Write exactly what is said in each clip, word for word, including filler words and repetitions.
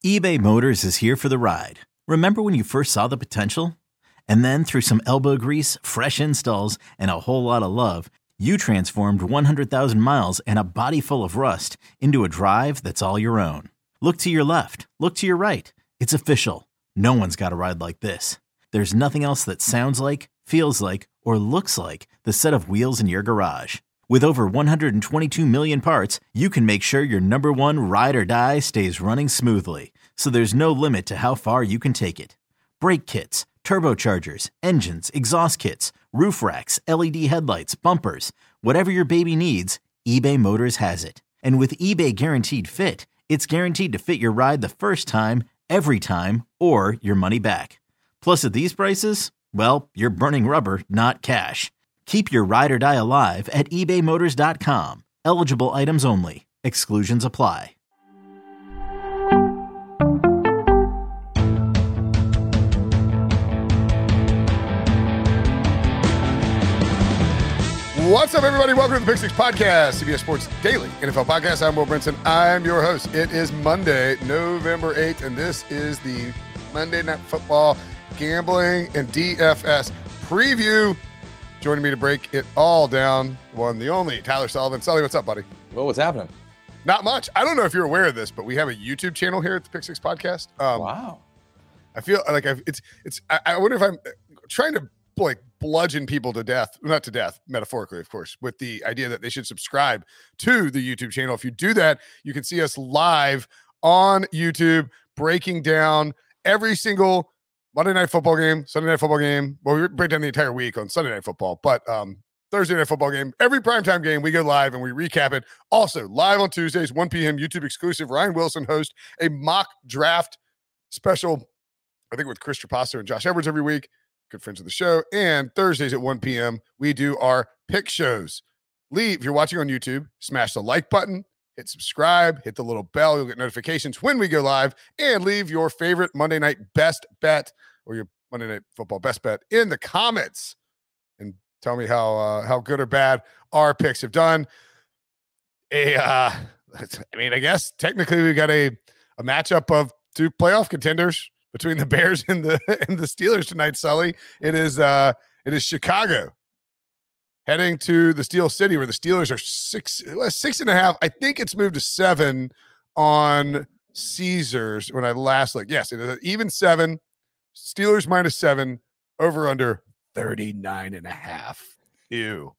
eBay Motors is here for the ride. Remember when you first saw the potential? And then through some elbow grease, fresh installs, and a whole lot of love, you transformed one hundred thousand miles and a body full of rust into a drive that's all your own. Look to your left. Look to your right. It's official. No one's got a ride like this. There's nothing else that sounds like, feels like, or looks like the set of wheels in your garage. With over one hundred twenty-two million parts, you can make sure your number one ride or die stays running smoothly. So there's no limit to how far you can take it. Brake kits, turbochargers, engines, exhaust kits, roof racks, L E D headlights, bumpers, whatever your baby needs, eBay Motors has it. And with eBay Guaranteed Fit, it's guaranteed to fit your ride the first time, every time, or your money back. Plus at these prices, well, you're burning rubber, not cash. Keep your ride or die alive at ebay motors dot com. Eligible items only. Exclusions apply. What's up, everybody? Welcome to the Pick Six Podcast, C B S Sports Daily N F L Podcast. I'm Will Brinson. I'm your host. It is Monday, November eighth, and this is the Monday Night Football Gambling and D F S preview. Joining me to break it all down, one, the only, Tyler Sullivan. Sully, what's up, buddy? Well, what's happening? Not much. I don't know if you're aware of this, but we have a YouTube channel here at the Pick Six Podcast. Um, wow. I feel like I've, it's, it's, I, I wonder if I'm trying to like bludgeon people to death, not to death, metaphorically, of course, with the idea that they should subscribe to the YouTube channel. If you do that, you can see us live on YouTube, breaking down every single Monday Night Football game, Sunday Night Football game. Well, we break down the entire week on Sunday Night Football, but um, Thursday Night Football game, every primetime game, we go live and we recap it. Also, live on Tuesdays, one p.m., YouTube exclusive. Ryan Wilson hosts a mock draft special, I think with Chris Trapasso and Josh Edwards every week. Good friends of the show. And Thursdays at one p.m., we do our pick shows. Leave, if you're watching on YouTube, smash the like button, hit subscribe, hit the little bell. You'll get notifications when we go live, and leave your favorite Monday night best bet or your Monday Night Football best bet in the comments and tell me how uh, how good or bad our picks have done. A, uh, I mean, I guess technically we've got a, a matchup of two playoff contenders between the Bears and the and the Steelers tonight, Sully. It is uh it is Chicago heading to the Steel City, where the Steelers are six six and a half. I think it's moved to seven on Caesars when I last looked. Yes, it is even seven. Steelers minus seven, over under thirty-nine and a half. Ew.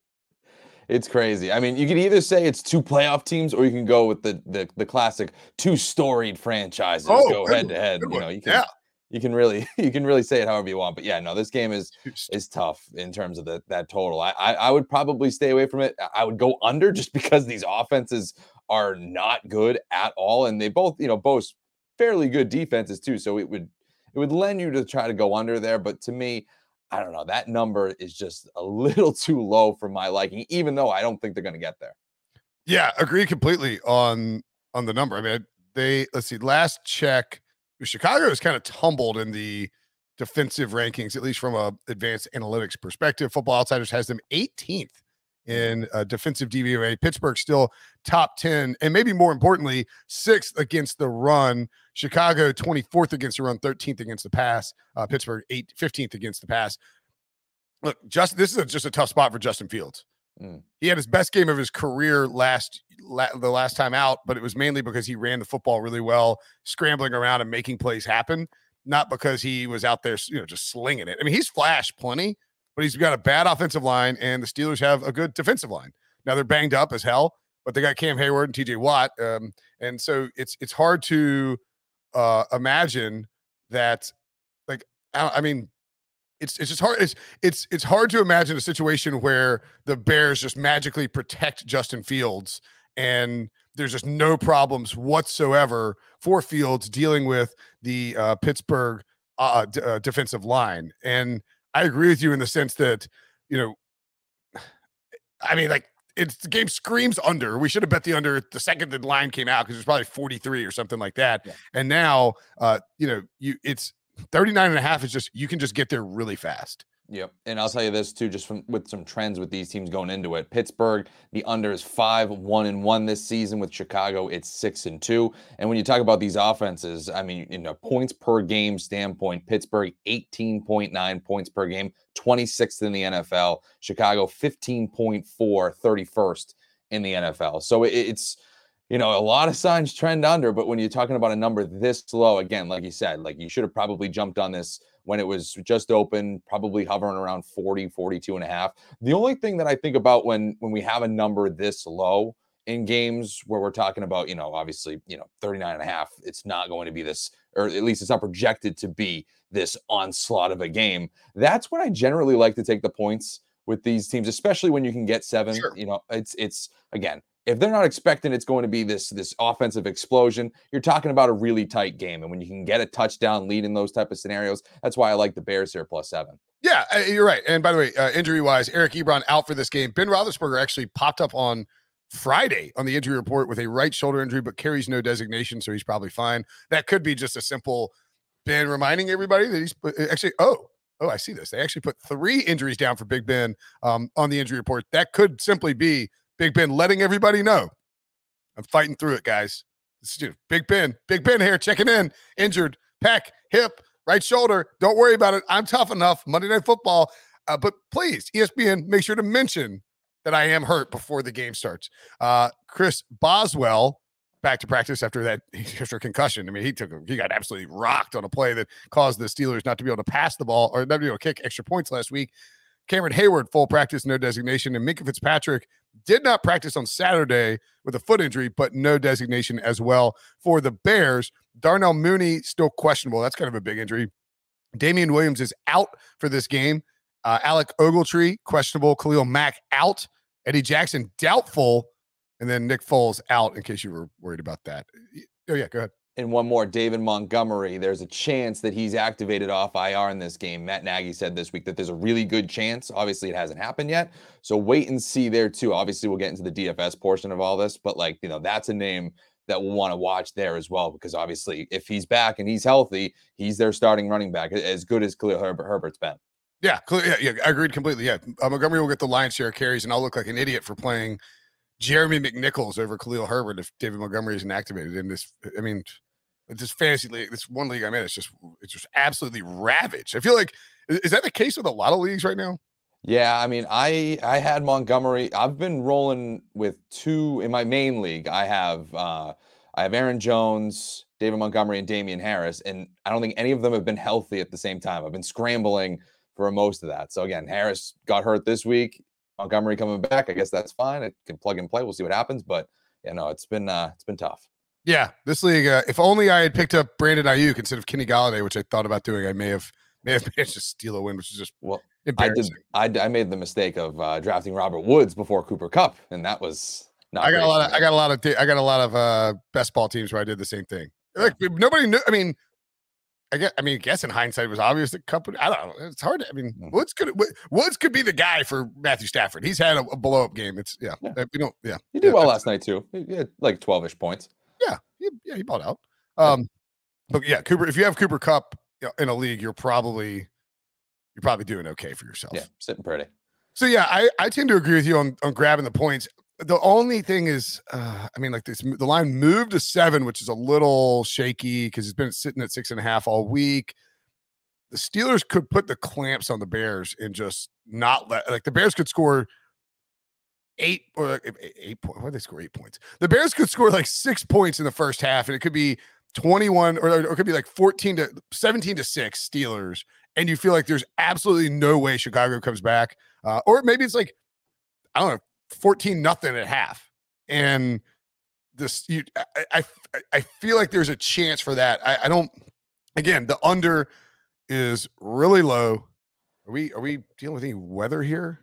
It's crazy. I mean, you can either say it's two playoff teams, or you can go with the the, the classic two storied franchises oh, go head to head. You know, you can yeah. you can really you can really say it however you want. But yeah, no, this game is is tough in terms of the, that total. I, I I would probably stay away from it. I would go under just because these offenses are not good at all, and they both you know boast fairly good defenses too. So it would it would lend you to try to go under there. But to me, I don't know. That number is just a little too low for my liking, even though I don't think they're going to get there. Yeah, agree completely on on the number. I mean, they let's see. Last check, Chicago has kind of tumbled in the defensive rankings, at least from a advanced analytics perspective. Football Outsiders has them eighteenth in uh, defensive D V O A. Pittsburgh still top ten, and maybe more importantly, sixth against the run. Chicago twenty-fourth against the run, thirteenth against the pass. Uh, Pittsburgh eight, fifteenth against the pass. Look, just this is a, just a tough spot for Justin Fields. Mm. He had his best game of his career last la, the last time out, but it was mainly because he ran the football really well, scrambling around and making plays happen, not because he was out there, you know, just slinging it. I mean, he's flashed plenty, but he's got a bad offensive line, and the Steelers have a good defensive line. Now they're banged up as hell, but they got Cam Hayward and T J Watt, um, and so it's it's hard to uh, imagine that. Like, I, I mean, it's it's just hard. It's it's it's hard to imagine a situation where the Bears just magically protect Justin Fields, and there's just no problems whatsoever for Fields dealing with the uh, Pittsburgh uh, d- uh, defensive line. And I agree with you in the sense that, you know, I mean, like, it's the game screams under. We should have bet the under the second the line came out, because it was probably forty-three or something like that. Yeah. And now, uh, you know, you it's thirty-nine and a half is just, you can just get there really fast. Yep. And I'll tell you this too, just from with some trends with these teams going into it. Pittsburgh, the under is five, one and one this season. With Chicago, it's six and two. And when you talk about these offenses, I mean, in a points per game standpoint, Pittsburgh eighteen point nine points per game, twenty-sixth in the N F L. Chicago fifteen point four, thirty-first in the N F L. So it, it's, you know, a lot of signs trend under, but when you're talking about a number this low, again, like you said, like you should have probably jumped on this when it was just open, probably hovering around forty, forty-two and a half. The only thing that I think about when when we have a number this low in games where we're talking about, you know, obviously, you know, thirty-nine and a half, it's not going to be this, or at least it's not projected to be this onslaught of a game. That's when I generally like to take the points with these teams, especially when you can get seven. Sure. You know, it's, it's again, if they're not expecting it's going to be this this offensive explosion, you're talking about a really tight game. And when you can get a touchdown lead in those type of scenarios, that's why I like the Bears here plus seven. Yeah, you're right. And by the way, uh, injury-wise, Eric Ebron out for this game. Ben Roethlisberger actually popped up on Friday on the injury report with a right shoulder injury, but carries no designation, so he's probably fine. That could be just a simple Ben reminding everybody that he's actually, oh, oh, I see this. They actually put three injuries down for Big Ben um, on the injury report. That could simply be Big Ben letting everybody know I'm fighting through it, guys. This is Big Ben, Big Ben here checking in, injured, pec, hip, right shoulder. Don't worry about it. I'm tough enough. Monday Night Football. Uh, but please, E S P N, make sure to mention that I am hurt before the game starts. Uh, Chris Boswell back to practice after that after concussion. I mean, he took a, he got absolutely rocked on a play that caused the Steelers not to be able to pass the ball or not to be able to kick extra points last week. Cameron Hayward, full practice, no designation. And Minkah Fitzpatrick did not practice on Saturday with a foot injury, but no designation as well for the Bears. Darnell Mooney, still questionable. That's kind of a big injury. Damian Williams is out for this game. Uh, Alec Ogletree, questionable. Khalil Mack out. Eddie Jackson, doubtful. And then Nick Foles out, in case you were worried about that. Oh, yeah, go ahead. And one more, David Montgomery. There's a chance that he's activated off I R in this game. Matt Nagy said this week that there's a really good chance. Obviously, it hasn't happened yet. So wait and see there, too. Obviously, we'll get into the D F S portion of all this. But, like, you know, that's a name that we'll want to watch there as well. Because, obviously, if he's back and he's healthy, he's their starting running back, as good as Khalil Herbert, Herbert's been. Yeah, yeah, yeah, I agreed completely. Yeah, uh, Montgomery will get the lion's share of carries, and I'll look like an idiot for playing Jeremy McNichols over Khalil Herbert if David Montgomery isn't activated in this. I mean, this fantasy league, this one league I'm in, it's just it's just absolutely ravaged. I feel like is that the case with a lot of leagues right now? Yeah, I mean, I I had Montgomery. I've been rolling with two in my main league. I have uh, I have Aaron Jones, David Montgomery, and Damian Harris, and I don't think any of them have been healthy at the same time. I've been scrambling for most of that. So again, Harris got hurt this week. Montgomery coming back. I guess that's fine. It can plug and play. We'll see what happens. But you know, it's been uh, it's been tough. Yeah, this league. Uh, if only I had picked up Brandon Ayuk instead of Kenny Galladay, which I thought about doing, I may have may have managed to steal a win, which is just well. Embarrassing. I did. I, I made the mistake of uh, drafting Robert Woods before Cooper Kupp, and that was not. I got a lot of. I got a lot of. I got a lot of uh, best ball teams where I did the same thing. Like nobody knew. I mean, I guess. I mean, I guess in hindsight, it was obvious that Kupp. I don't know. It's hard. To, I mean, Woods could. Woods could be the guy for Matthew Stafford. He's had a, a blow up game. It's yeah. yeah. You know. Yeah. He did yeah, well last night too. He had like twelve-ish points. Yeah. He, yeah. He balled out. Um, but yeah, Cooper. If you have Cooper Kupp in a league, you're probably. You're probably doing okay for yourself. Yeah, sitting pretty. So yeah, I, I tend to agree with you on, on grabbing the points. The only thing is, uh, I mean, like this, the line moved to seven, which is a little shaky because it's been sitting at six and a half all week. The Steelers could put the clamps on the Bears and just not let, like the Bears could score eight or like eight, eight points. Why did they score eight points? The Bears could score like six points in the first half, and it could be twenty-one or, or it could be like fourteen to seventeen to six Steelers. And you feel like there's absolutely no way Chicago comes back. Uh, or maybe it's like, I don't know, fourteen nothing at half. And this, you, I, I, I feel like there's a chance for that. I, I don't, again, the under is really low. Are we, are we dealing with any weather here?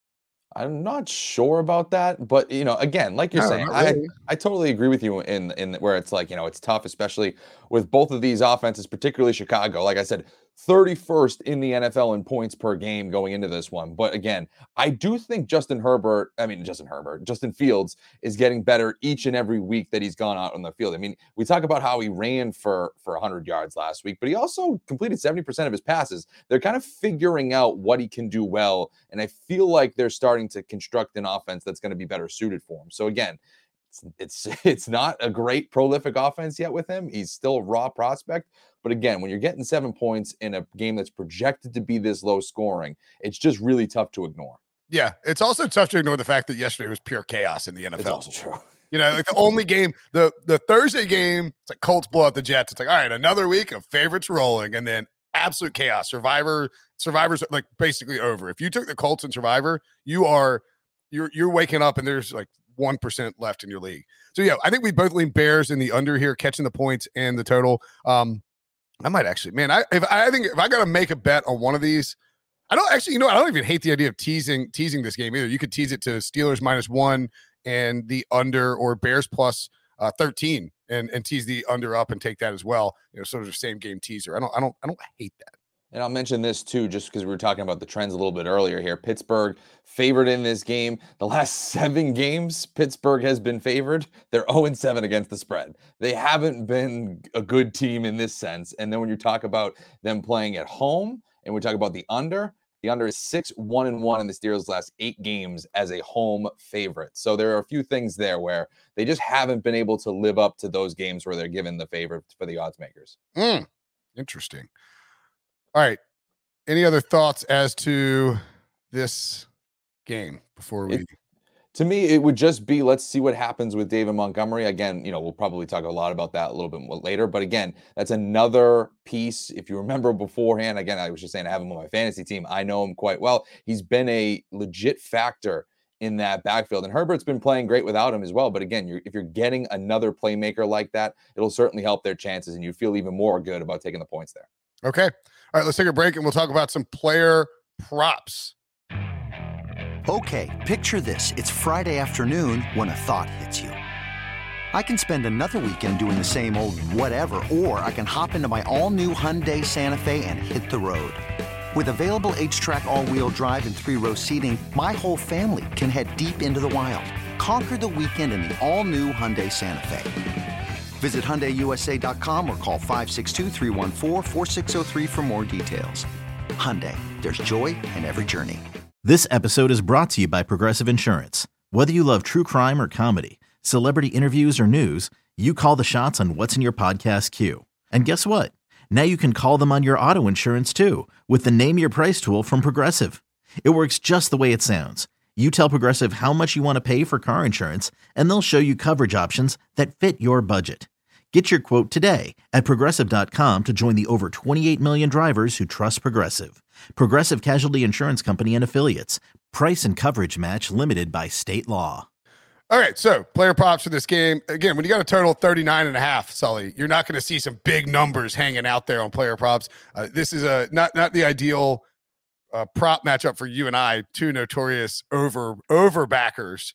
I'm not sure about that, but you know, again, like you're no, saying, really. I I totally agree with you in in where it's like, you know, it's tough, especially with both of these offenses, particularly Chicago. Like I said, thirty-first in the N F L in points per game going into this one. But again, I do think Justin Herbert, I mean, Justin Herbert, Justin Fields is getting better each and every week that he's gone out on the field. I mean, we talk about how he ran for, for one hundred yards last week, but he also completed seventy percent of his passes. They're kind of figuring out what he can do well. And I feel like they're starting to construct an offense that's going to be better suited for him. So again, It's, it's it's not a great prolific offense yet with him. He's still a raw prospect. But again, when you're getting seven points in a game that's projected to be this low scoring, it's just really tough to ignore. Yeah, it's also tough to ignore the fact that yesterday was pure chaos in the N F L. It's also true. You know, like the only game, the the Thursday game, it's like Colts blow out the Jets. It's like, all right, another week of favorites rolling, and then absolute chaos. Survivor, Survivor's like basically over. If you took the Colts and Survivor, you are you're you're waking up and there's like one percent left in your league. So yeah, I think we both lean Bears in the under here, catching the points and the total. Um, I might actually, man, I if I think if I got to make a bet on one of these, I don't actually, you know, I don't even hate the idea of teasing teasing this game either. You could tease it to Steelers minus one and the under, or Bears plus uh, thirteen, and and tease the under up and take that as well. You know, sort of same game teaser. I don't, I don't, I don't hate that. And I'll mention this too, just because we were talking about the trends a little bit earlier here. Pittsburgh favored in this game. The last seven games, Pittsburgh has been favored. They're oh and seven against the spread. They haven't been a good team in this sense. And then when you talk about them playing at home, and we talk about the under, the under is six, one and one in the Steelers' last eight games as a home favorite. So there are a few things there where they just haven't been able to live up to those games where they're given the favorite for the odds makers. Mm, interesting. All right. Any other thoughts as to this game before we? It, to me, it would just be, let's see what happens with David Montgomery. Again, you know, we'll probably talk a lot about that a little bit more later. But again, that's another piece. If you remember beforehand, again, I was just saying I have him on my fantasy team. I know him quite well. He's been a legit factor in that backfield. And Herbert's been playing great without him as well. But again, you're, if you're getting another playmaker like that, it'll certainly help their chances. And you feel even more good about taking the points there. Okay. All right, let's take a break and we'll talk about some player props. Okay, picture this. It's Friday afternoon when a thought hits you. I can spend another weekend doing the same old whatever, or I can hop into my all-new Hyundai Santa Fe and hit the road. With available H-Track all-wheel drive and three-row seating, my whole family can head deep into the wild. Conquer the weekend in the all-new Hyundai Santa Fe. Visit Hyundai U S A dot com or call five six two, three one four, four six zero three for more details. Hyundai, there's joy in every journey. This episode is brought to you by Progressive Insurance. Whether you love true crime or comedy, celebrity interviews or news, you call the shots on what's in your podcast queue. And guess what? Now you can call them on your auto insurance too with the Name Your Price tool from Progressive. It works just the way it sounds. You tell Progressive how much you want to pay for car insurance, and they'll show you coverage options that fit your budget. Get your quote today at Progressive dot com to join the over twenty-eight million drivers who trust Progressive. Progressive Casualty Insurance Company and Affiliates. Price and coverage match limited by state law. All right, so player props for this game. Again, when you got a total thirty-nine and a half, Sully, you're not going to see some big numbers hanging out there on player props. Uh, this is a not not the ideal uh, prop matchup for you and I, two notorious over over backers.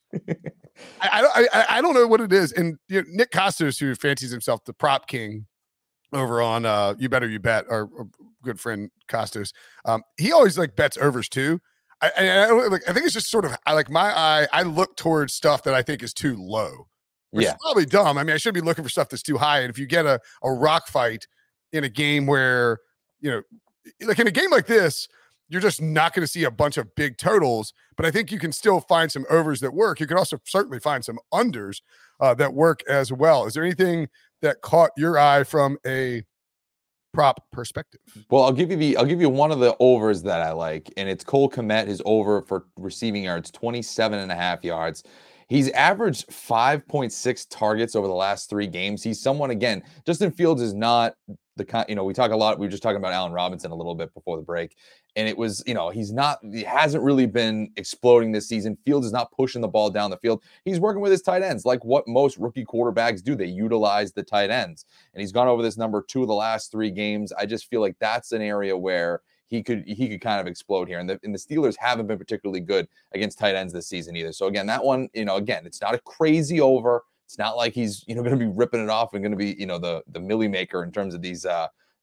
I, I I I don't know what it is. And you know, Nick Costos, who fancies himself the prop king over on uh, You Better You Bet, our, our good friend Costos, um, he always like bets overs too. I, I, I like I think it's just sort of I like my eye. I look towards stuff that I think is too low. Which Yeah, is probably dumb. I mean, I should be looking for stuff that's too high. And if you get a a rock fight in a game where you know, like in a game like this, you're just not going to see a bunch of big totals, but I think you can still find some overs that work. You can also certainly find some unders uh, that work as well. Is there anything that caught your eye from a prop perspective? Well, I'll give you the I'll give you one of the overs that I like, and it's Cole Kmet, his over for receiving yards, twenty-seven and a half yards. He's averaged five point six targets over the last three games. He's someone, again, Justin Fields is not the kind, you know, we talk a lot, we were just talking about Allen Robinson a little bit before the break. And it was, you know, he's not, he hasn't really been exploding this season. Fields is not pushing the ball down the field. He's working with his tight ends, like what most rookie quarterbacks do. They utilize the tight ends. And he's gone over this number two of the last three games. I just feel like that's an area where he could he could kind of explode here. And the, and the Steelers haven't been particularly good against tight ends this season either. So again, that one, you know, again, it's not a crazy over. It's not like he's, you know, going to be ripping it off and going to be, you know, the the Millie maker in terms of these uh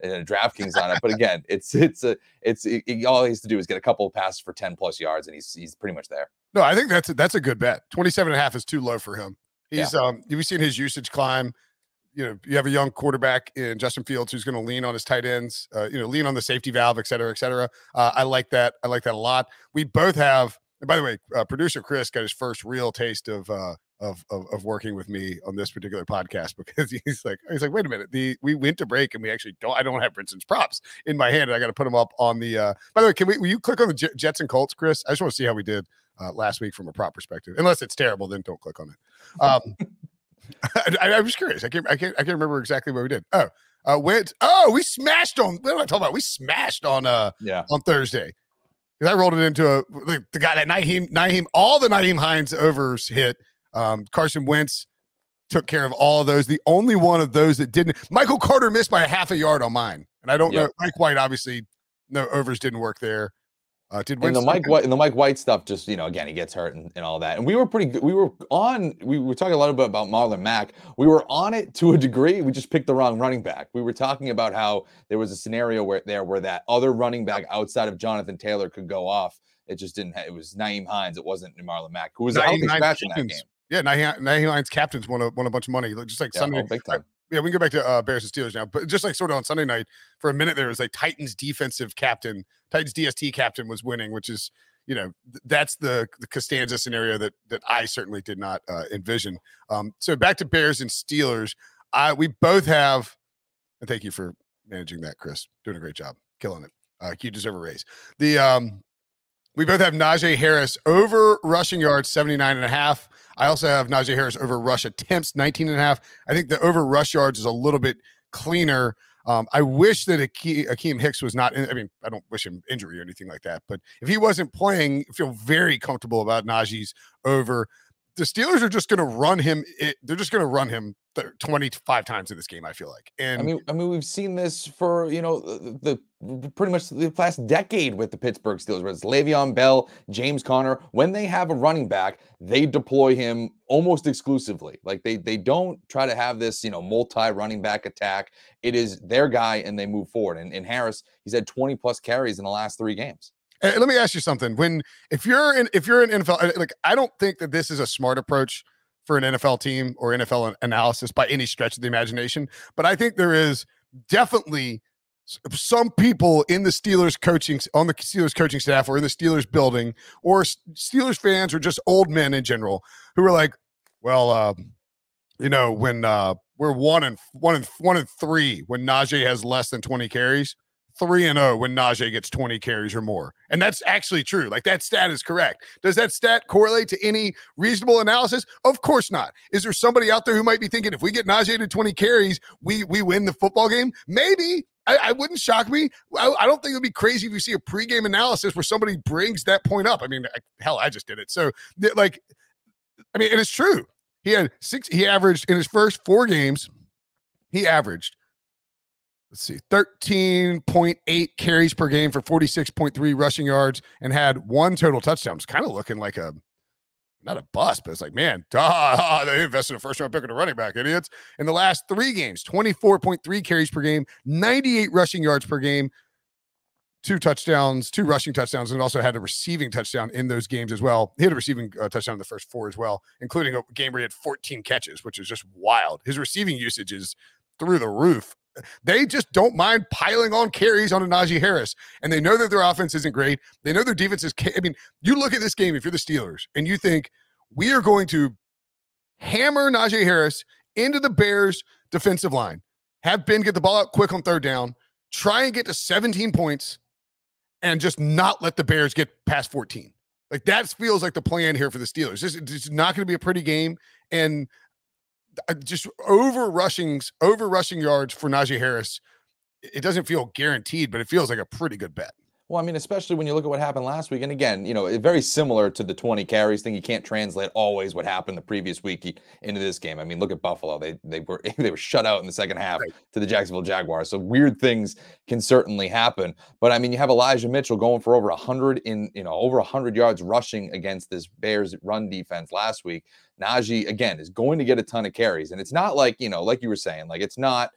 in a DraftKings lineup. But again, it's it's a it's it, it, all he has to do is get a couple of passes for ten plus yards, and he's he's pretty much there. No, I think that's a, that's a good bet. twenty-seven and a half is too low for him. He's yeah. um, you've seen his usage climb. You know, you have a young quarterback in Justin Fields who's going to lean on his tight ends, uh, you know, lean on the safety valve, et cetera, et cetera. Uh, I like that. I like that a lot. We both have, and by the way, uh, producer Chris got his first real taste of, uh, of, of, of working with me on this particular podcast because he's like, he's like, wait a minute. The, we went to break and we actually don't, I don't have Brinson's props in my hand. And I got to put them up on the, uh, by the way, can we, will you click on the J- Jets and Colts, Chris? I just want to see how we did uh, last week from a prop perspective. Unless it's terrible, then don't click on it. Um, I, I was curious. I can't. I can't. I can't remember exactly what we did. Oh, uh, went. Oh, we smashed on. What am I talking about? We smashed on. Uh, yeah. On Thursday, because I rolled it into a the, the guy that Nyheim. Nyheim. All the Nyheim Hines overs hit. Um, Carson Wentz took care of all of those. The only one of those that didn't. Michael Carter missed by a half a yard on mine, and I don't yep. know. Mike White obviously no overs didn't work there. Uh, did and the Mike White and the Mike White stuff, just, you know, again, he gets hurt and, and all that. And we were pretty good. We were on, we were talking a lot about, about Marlon Mack. We were on it to a degree. We just picked the wrong running back. We were talking about how there was a scenario where there where that other running back outside of Jonathan Taylor could go off. It just didn't have, it was Nyheim Hines. It wasn't Marlon Mack, who was a healthy scratch in that game. Yeah, Nyheim, Nyheim Hines captains won a, won a bunch of money. Just like yeah, Sunday. Oh, big time. Yeah, we can go back to uh, Bears and Steelers now, but just like sort of on Sunday night, for a minute there was like Titans defensive captain, Titans D S T captain was winning, which is, you know, th- that's the, the Costanza scenario that that I certainly did not uh, envision. Um, so back to Bears and Steelers, I we both have, and thank you for managing that, Chris, doing a great job, killing it. Uh, you deserve a raise. The um, we both have Najee Harris over rushing yards seventy-nine and a half. I also have Najee Harris over rush attempts, nineteen and a half. I think the over rush yards is a little bit cleaner. Um, I wish that Akeem Hicks was not in, I mean, I don't wish him injury or anything like that, but if he wasn't playing, I feel very comfortable about Najee's over. The Steelers are just going to run him. It, they're just going to run him twenty-five times in this game, I feel like. And I mean, I mean, we've seen this for, you know, the, the pretty much the last decade with the Pittsburgh Steelers, where it's Le'Veon Bell, James Conner. When they have a running back, they deploy him almost exclusively. Like they they don't try to have this, you know, multi-running back attack. It is their guy, and they move forward. And, and Harris, he's had twenty plus carries in the last three games. Hey, let me ask you something. When if you're in if you're an N F L, like I don't think that this is a smart approach for an N F L team or N F L analysis by any stretch of the imagination, but I think there is definitely some people in the Steelers coaching on the Steelers coaching staff or in the Steelers building or Steelers fans or just old men in general who are like, well, uh, you know, when uh, we're one and one and one and three when Najee has less than twenty carries. Three and oh when Najee gets twenty carries or more. And that's actually true. Like that stat is correct. Does that stat correlate to any reasonable analysis? Of course not. Is there somebody out there who might be thinking if we get Najee to twenty carries, we we win the football game? Maybe. I, I wouldn't shock me. I, I don't think it would be crazy if you see a pregame analysis where somebody brings that point up. I mean, I, hell, I just did it. So like, I mean, and it's true. He had six, he averaged in his first four games, he averaged Let's see, thirteen point eight carries per game for forty-six point three rushing yards and had one total touchdown. It's kind of looking like a, not a bust, but it's like, man, duh, they invested in a first round pick in a running back, idiots. In the last three games, twenty-four point three carries per game, ninety-eight rushing yards per game, two touchdowns, two rushing touchdowns, and also had a receiving touchdown in those games as well. He had a receiving uh, touchdown in the first four as well, including a game where he had fourteen catches, which is just wild. His receiving usage is through the roof. They just don't mind piling on carries on a Najee Harris, and they know that their offense isn't great. They know their defense is. I mean, you look at this game if you're the Steelers, and you think we are going to hammer Najee Harris into the Bears' defensive line, have Ben get the ball out quick on third down, try and get to seventeen points, and just not let the Bears get past fourteen. Like that feels like the plan here for the Steelers. This is not going to be a pretty game, and just over rushings, over rushing yards for Najee Harris. It doesn't feel guaranteed, but it feels like a pretty good bet. Well, I mean, especially when you look at what happened last week. And again, you know, very similar to the twenty carries thing. You can't translate always what happened the previous week into this game. I mean, look at Buffalo. They they were they were shut out in the second half right. to the Jacksonville Jaguars. So weird things can certainly happen. But I mean, you have Elijah Mitchell going for over one hundred in, you know, over one hundred yards rushing against this Bears run defense last week. Najee, again, is going to get a ton of carries. And it's not like, you know, like you were saying, like it's not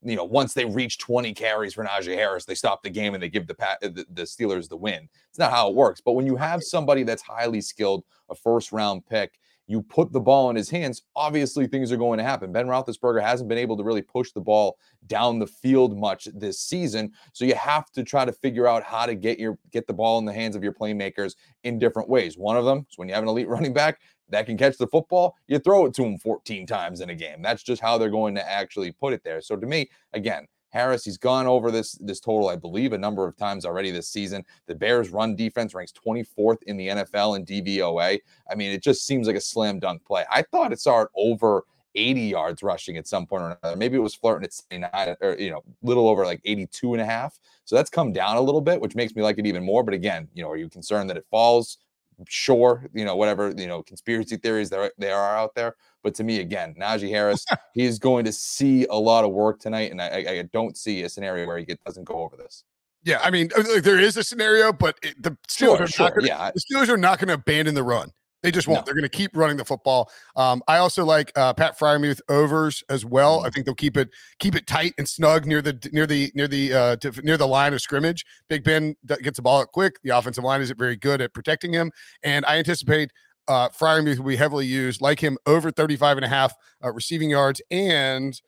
you know, once they reach twenty carries for Najee Harris, they stop the game and they give the, the the Steelers the win. It's not how it works. But when you have somebody that's highly skilled, a first round pick, you put the ball in his hands, obviously things are going to happen. Ben Roethlisberger hasn't been able to really push the ball down the field much this season. So you have to try to figure out how to get your get the ball in the hands of your playmakers in different ways. One of them is when you have an elite running back that can catch the football, you throw it to him fourteen times in a game. That's just how they're going to actually put it there. So to me, again, Harris, he's gone over this, this total, I believe, a number of times already this season. The Bears' run defense ranks twenty-fourth in the N F L in D V O A. I mean, it just seems like a slam dunk play. I thought it saw it over eighty yards rushing at some point or another. Maybe it was flirting at seventy-nine or, you know, little over like eighty-two and a half. So that's come down a little bit, which makes me like it even more. But again, you know, are you concerned that it falls? Sure, you know, whatever, you know, conspiracy theories there they are out there. But to me, again, Najee Harris, he is going to see a lot of work tonight, and I, I, I don't see a scenario where he get, doesn't go over this. Yeah, I mean, there is a scenario, but it, the Steelers sure, are sure, not gonna, yeah. the Steelers are not going to abandon the run. They just won't. No. They're going to keep running the football. Um, I also like uh, Pat Freiermuth overs as well. Mm-hmm. I think they'll keep it keep it tight and snug near the near the near the uh, to, near the line of scrimmage. Big Ben gets the ball out quick. The offensive line isn't very good at protecting him, and I anticipate uh, Freiermuth will be heavily used, like him, over thirty-five and a half uh, receiving yards and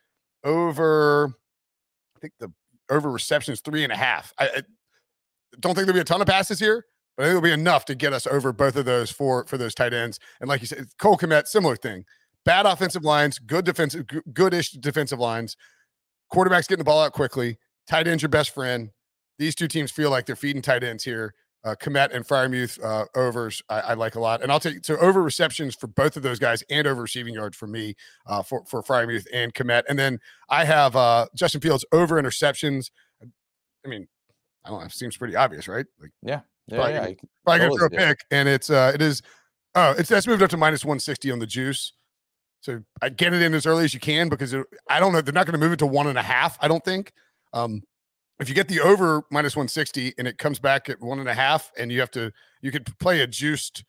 over. I think the over receptions three and a half. I, I don't think there'll be a ton of passes here, but I think it'll be enough to get us over both of those for, for those tight ends. And like you said, Cole Kmet, similar thing. Bad offensive lines, good defensive, good-ish defensive lines. Quarterbacks getting the ball out quickly. Tight end's your best friend. These two teams feel like they're feeding tight ends here. Uh, Kmet and Freiermuth uh, overs, I, I like a lot. And I'll take so over receptions for both of those guys and over receiving yards for me uh, for, for Freiermuth and Kmet. And then I have uh, Justin Fields over interceptions. I mean, I don't know. It seems pretty obvious, right? Like, yeah. Yeah, probably, yeah, gonna, probably gonna throw a pick, and it's uh, it is, oh, it's that's moved up to minus one sixty on the juice. So I get it in as early as you can because it, I don't know. They're not going to move it to one and a half. I don't think. Um, if you get the over minus one sixty and it comes back at one and a half, and you have to, you could play a juiced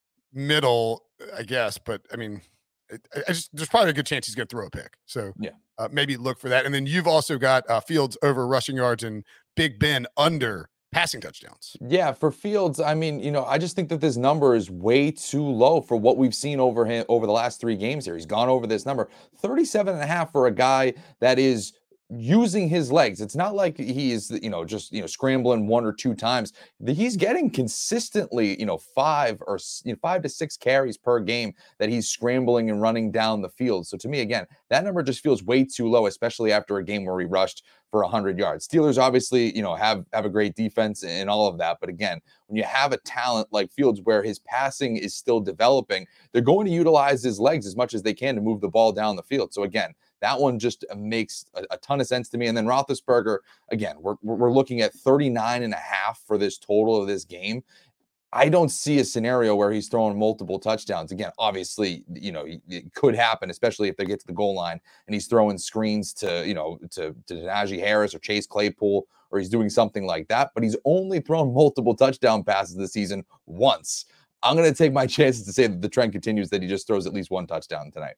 middle, I guess. But I mean, it, I just there's probably a good chance he's going to throw a pick. So yeah, uh, maybe look for that. And then you've also got uh, Fields over rushing yards and Big Ben under passing touchdowns. Yeah, for Fields, I mean, you know, I just think that this number is way too low for what we've seen over him over the last three games here. He's gone over this number, thirty-seven and a half for a guy that is using his legs. It's not like he is, you know, just, you know, scrambling one or two times. He's getting consistently, you know, five or you know, five to six carries per game that he's scrambling and running down the field. So to me, again, that number just feels way too low, especially after a game where he rushed for one hundred yards. Steelers obviously, you know, have have a great defense and all of that. But again, when you have a talent like Fields where his passing is still developing, they're going to utilize his legs as much as they can to move the ball down the field. So again, that one just makes a, a ton of sense to me. And then Roethlisberger, again, we're, we're looking at thirty-nine and a half for this total of this game. I don't see a scenario where he's throwing multiple touchdowns. Again, obviously, you know, it could happen, especially if they get to the goal line and he's throwing screens to, you know, to, to Najee Harris or Chase Claypool, or he's doing something like that. But he's only thrown multiple touchdown passes this season once. I'm going to take my chances to say that the trend continues, that he just throws at least one touchdown tonight.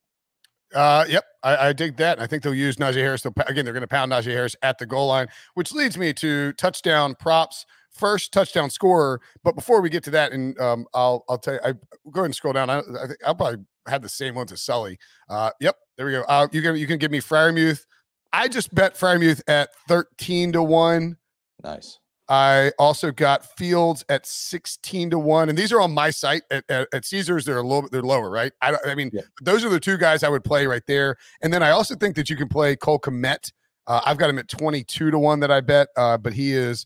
Uh, yep, I, I dig that. I think they'll use Najee Harris. They'll, again, they're going to pound Najee Harris at the goal line, which leads me to touchdown props. First touchdown scorer. But before we get to that, and um, I'll I'll tell you, I go ahead and scroll down. I, I think I'll probably have the same ones as Sully. Uh, yep, there we go. Uh, you can you can give me Freiermuth. I just bet Freiermuth at thirteen to one. Nice. I also got Fields at sixteen to one, and these are on my site at, at, at Caesars. They're a little bit, they're lower, right? I, I mean, yeah. Those are the two guys I would play right there. And then I also think that you can play Cole Kmet. Uh, I've got him at twenty-two to one that I bet, uh, but he is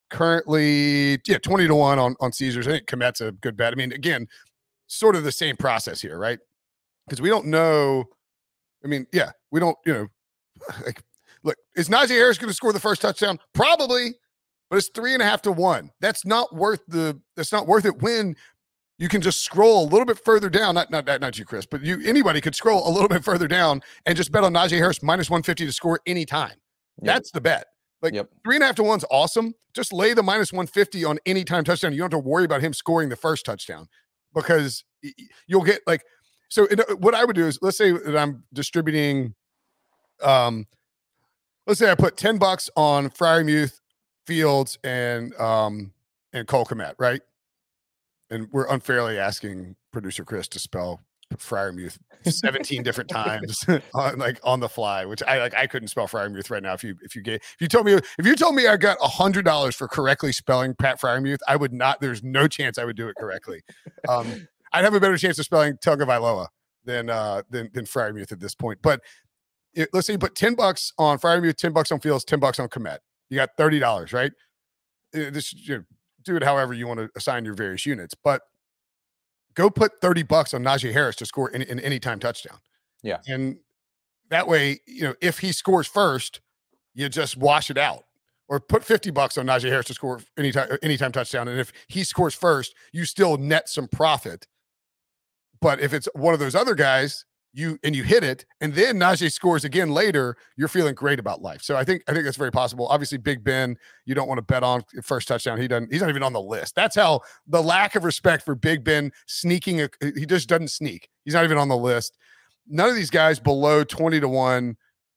currently, yeah, twenty to one on, on Caesars. I think Kmet's a good bet. I mean, again, sort of the same process here, right? Because we don't know. I mean, yeah, we don't, you know, like, look, is Najee Harris going to score the first touchdown? Probably. But it's three and a half to one. That's not worth the. That's not worth it when you can just scroll a little bit further down. Not not not you, Chris, but you anybody could scroll a little bit further down and just bet on Najee Harris minus one fifty to score anytime. Yep. That's the bet. Like yep. three and a half to one's awesome. Just lay the minus one fifty on any time touchdown. You don't have to worry about him scoring the first touchdown because you'll get like. So it, what I would do is let's say that I'm distributing. Um. let's say I put ten bucks on Freiermuth, Fields, and um and Cole Kmet, right? And we're unfairly asking producer Chris to spell Freiermuth seventeen different times on, like on the fly, which I like. I couldn't spell Freiermuth right now. If you if you gave if you told me if you told me I got a hundred dollars for correctly spelling Pat Freiermuth, I would not. There's no chance I would do it correctly. Um, I'd have a better chance of spelling Tagovailoa than uh than than Freiermuth at this point. But it, let's say you put ten bucks on Freiermuth, ten bucks on Fields, ten bucks on Kmet. You got thirty dollars, right? This you know, do it however you want to assign your various units, but go put thirty bucks on Najee Harris to score in an anytime touchdown. Yeah. And that way, you know, if he scores first, you just wash it out. Or put fifty bucks on Najee Harris to score anytime anytime touchdown. And if he scores first, you still net some profit. But if it's one of those other guys, you and you hit it, and then Najee scores again later, you're feeling great about life. So I think I think that's very possible. Obviously, Big Ben, you don't want to bet on first touchdown. He doesn't. He's not even on the list. That's how the lack of respect for Big Ben sneaking. A, he just doesn't sneak. He's not even on the list. None of these guys below twenty to one.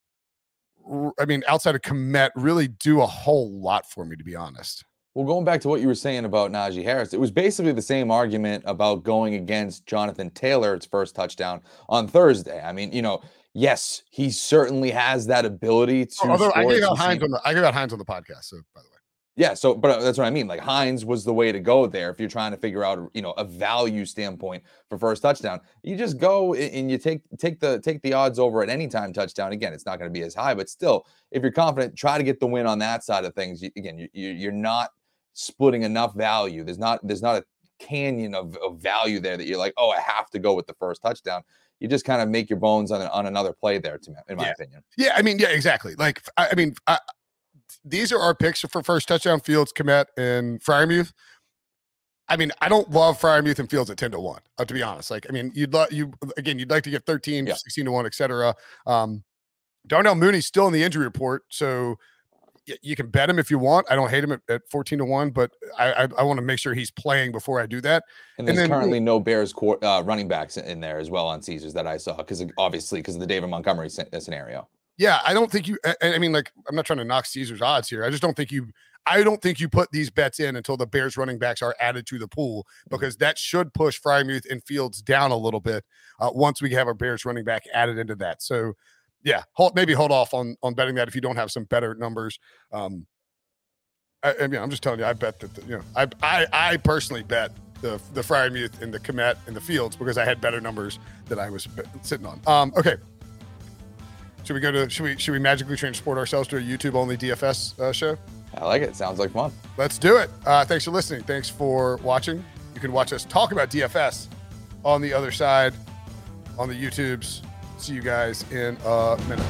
I mean, outside of Kmet, really do a whole lot for me, to be honest. Well, going back to what you were saying about Najee Harris, it was basically the same argument about going against Jonathan Taylor's first touchdown on Thursday. I mean, you know, yes, he certainly has that ability to. Although I gave out Hines on the I gave out Hines on the podcast. So by the way, yeah. So, but that's what I mean. Like Hines was the way to go there if you're trying to figure out, you know, a value standpoint for first touchdown. You just go and you take take the take the odds over at any time touchdown. Again, it's not going to be as high, but still, if you're confident, try to get the win on that side of things. You, again, you, you're not splitting enough value. There's not there's not a canyon of, of value there that you're like, oh, I have to go with the first touchdown. You just kind of make your bones on on another play there, to me, in my yeah. opinion. Yeah, I mean, yeah, exactly. Like, I, I mean, I, these are our picks for first touchdown: Fields, Kmet, and Freiermuth. I mean, I don't love Freiermuth and Fields at ten to one. Uh, to be honest, like, I mean, you'd love you again. You'd like to get thirteen, yeah. sixteen to one, et cetera. Um, Darnell Mooney's still in the injury report, so you can bet him if you want. I don't hate him at, at fourteen to one, but I I, I want to make sure he's playing before I do that. And there's and then, currently no Bears court, uh, running backs in there as well on Caesars that I saw, because obviously because of the David Montgomery scenario. Yeah, I don't think you. I, I mean, like, I'm not trying to knock Caesar's odds here. I just don't think you. I don't think you put these bets in until the Bears running backs are added to the pool, because that should push Freiermuth and Fields down a little bit uh, once we have a Bears running back added into that. So, yeah, hold, maybe hold off on on betting that if you don't have some better numbers. Um, I, I mean, I'm just telling you, I bet that the, you know, I I I personally bet the the Freiermuth and the Kmet and the Fields because I had better numbers that I was sitting on. Um, okay. Should we go to, should we, should we magically transport ourselves to a YouTube only D F S uh, show? I like it. Sounds like fun. Let's do it. Uh, thanks for listening. Thanks for watching. You can watch us talk about D F S on the other side, on the YouTubes. See you guys in a minute.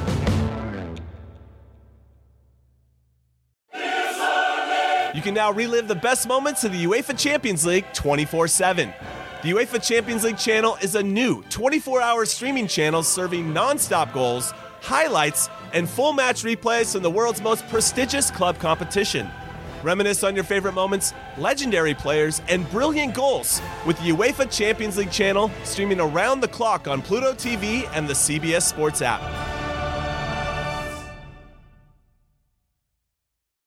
You can now relive the best moments of the UEFA Champions League twenty-four seven. The UEFA Champions League channel is a new twenty-four hour streaming channel serving non-stop goals, highlights, and full match replays from the world's most prestigious club competition. Reminisce on your favorite moments, legendary players, and brilliant goals with the UEFA Champions League channel streaming around the clock on Pluto T V and the C B S Sports app.